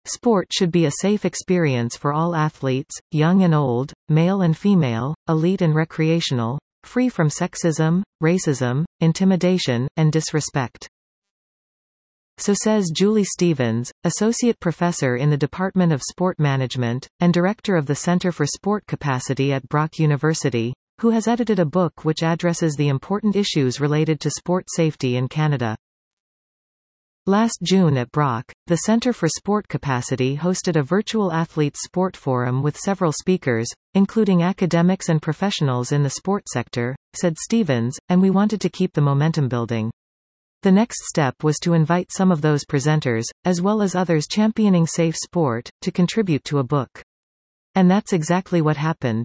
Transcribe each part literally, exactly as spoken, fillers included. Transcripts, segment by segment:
Sport should be a safe experience for all athletes, young and old, male and female, elite and recreational, free from sexism, racism, intimidation, and disrespect. So says Julie Stevens, Associate Professor in the Department of Sport Management, and Director of the Center for Sport Capacity at Brock University, who has edited a book which addresses the important issues related to sport safety in Canada. Last June at Brock, the Center for Sport Capacity hosted a virtual athletes sport forum with several speakers, including academics and professionals in the sport sector, said Stevens, and we wanted to keep the momentum building. The next step was to invite some of those presenters, as well as others championing safe sport, to contribute to a book. And that's exactly what happened.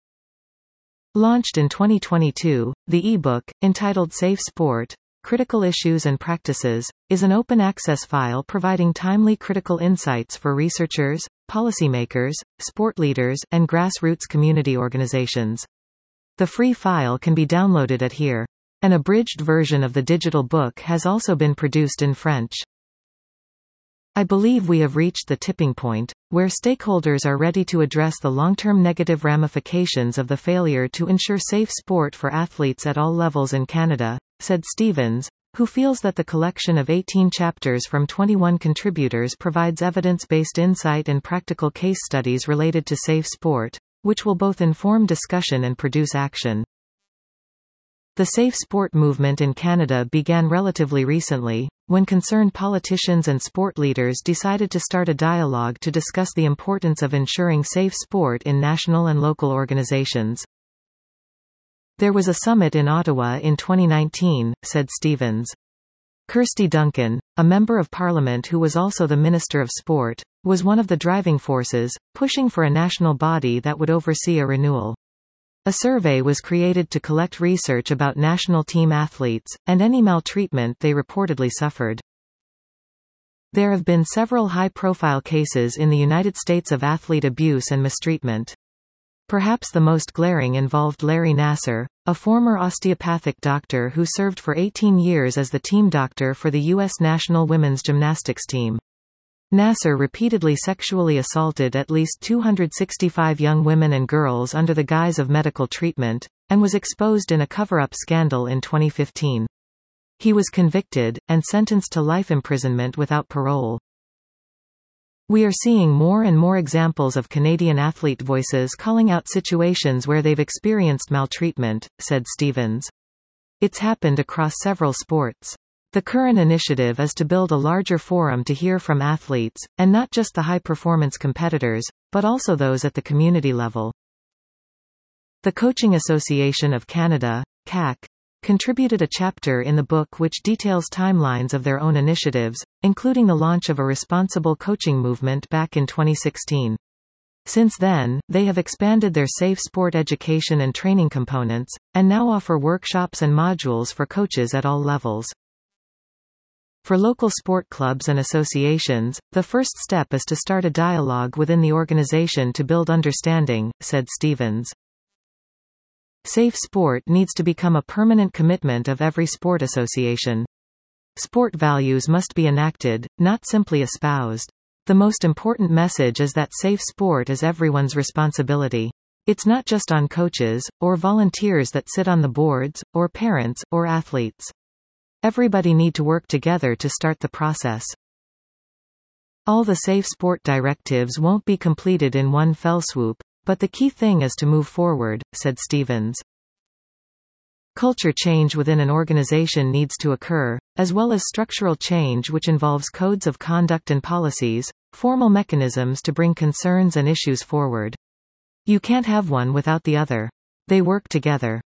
Launched in twenty twenty-two, the e-book, entitled Safe Sport: Critical Issues and Practices, is an open-access file providing timely critical insights for researchers, policymakers, sport leaders, and grassroots community organizations. The free file can be downloaded at here. An abridged version of the digital book has also been produced in French. I believe we have reached the tipping point, where stakeholders are ready to address the long-term negative ramifications of the failure to ensure safe sport for athletes at all levels in Canada, said Stevens, who feels that the collection of eighteen chapters from twenty-one contributors provides evidence-based insight and practical case studies related to safe sport, which will both inform discussion and produce action. The safe sport movement in Canada began relatively recently, when concerned politicians and sport leaders decided to start a dialogue to discuss the importance of ensuring safe sport in national and local organizations. There was a summit in Ottawa in twenty nineteen, said Stevens. Kirsty Duncan, a member of parliament who was also the Minister of Sport, was one of the driving forces, pushing for a national body that would oversee a renewal. A survey was created to collect research about national team athletes, and any maltreatment they reportedly suffered. There have been several high-profile cases in the United States of athlete abuse and mistreatment. Perhaps the most glaring involved Larry Nassar, a former osteopathic doctor who served for eighteen years as the team doctor for the U S national women's gymnastics team. Nassar repeatedly sexually assaulted at least two hundred sixty-five young women and girls under the guise of medical treatment, and was exposed in a cover-up scandal in twenty fifteen. He was convicted, and sentenced to life imprisonment without parole. We are seeing more and more examples of Canadian athlete voices calling out situations where they've experienced maltreatment, said Stevens. It's happened across several sports. The current initiative is to build a larger forum to hear from athletes, and not just the high-performance competitors, but also those at the community level. The Coaching Association of Canada, C A C, contributed a chapter in the book which details timelines of their own initiatives, including the launch of a responsible coaching movement back in twenty sixteen. Since then, they have expanded their safe sport education and training components, and now offer workshops and modules for coaches at all levels. For local sport clubs and associations, the first step is to start a dialogue within the organization to build understanding, said Stevens. Safe sport needs to become a permanent commitment of every sport association. Sport values must be enacted, not simply espoused. The most important message is that safe sport is everyone's responsibility. It's not just on coaches, or volunteers that sit on the boards, or parents, or athletes. Everybody need to work together to start the process. All the safe sport directives won't be completed in one fell swoop, but the key thing is to move forward, said Stevens. Culture change within an organization needs to occur, as well as structural change which involves codes of conduct and policies, formal mechanisms to bring concerns and issues forward. You can't have one without the other. They work together.